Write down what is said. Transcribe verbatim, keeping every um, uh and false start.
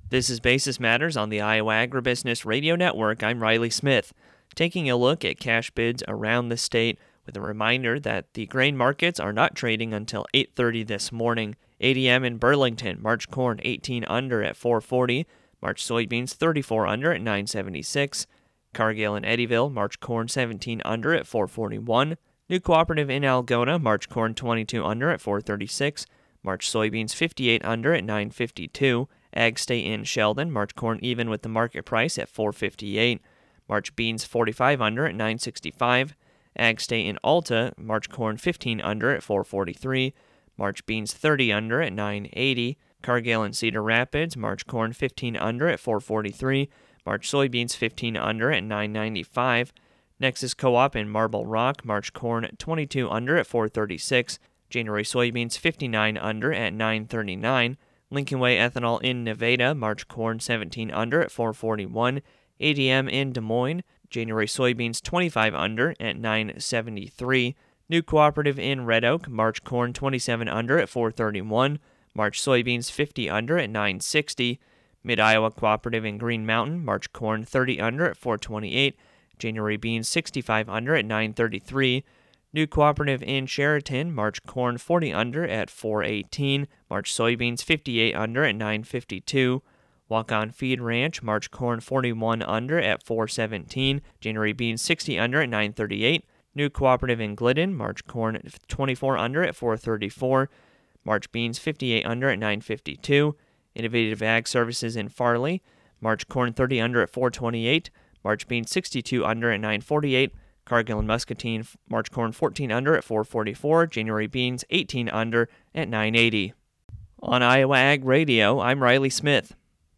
This is Basis Matters on the Iowa Agribusiness Radio Network. I'm Riley Smith, taking a look at cash bids around the state with a reminder that the grain markets are not trading until eight thirty this morning. A D M in Burlington, March corn eighteen under at four forty, March soybeans thirty-four under at nine seventy-six, Cargill in Eddyville, March corn seventeen under at four forty-one, New Cooperative in Algona, March corn twenty-two under at four thirty-six, March soybeans fifty-eight under at nine fifty-two, Ag State in Sheldon, March corn even with the market price at four fifty-eight, March beans forty-five under at nine sixty-five, Ag State in Alta, March corn fifteen under at four forty-three, March beans thirty under at nine eighty, Cargill in Cedar Rapids, March corn fifteen under at four forty-three, March soybeans fifteen under at nine ninety-five, Nexus Co-op in Marble Rock, March corn twenty-two under at four thirty-six, January soybeans fifty-nine under at nine thirty-nine, Lincoln Way ethanol in Nevada, March corn seventeen under at four forty-one, A D M in Des Moines, January soybeans twenty-five under at nine seventy-three, New Cooperative in Red Oak, March corn twenty-seven under at four thirty-one, March soybeans fifty under at nine sixty, Mid-Iowa Cooperative in Green Mountain, March corn thirty under at four twenty-eight, January beans sixty-five under at nine thirty-three, New Cooperative in Sheraton, March corn forty under at four eighteen, March soybeans fifty-eight under at nine fifty-two, Walk-On Feed Ranch, March corn forty-one under at four seventeen, January beans sixty under at nine thirty-eight, New Cooperative in Glidden, March corn twenty-four under at four thirty-four, March beans fifty-eight under at nine fifty-two, Innovative Ag Services in Farley, March corn thirty under at four twenty-eight, March beans sixty-two under at nine forty-eight, Cargill and Muscatine, March corn fourteen under at four forty-four, January beans eighteen under at nine eighty. On Iowa Ag Radio, I'm Riley Smith.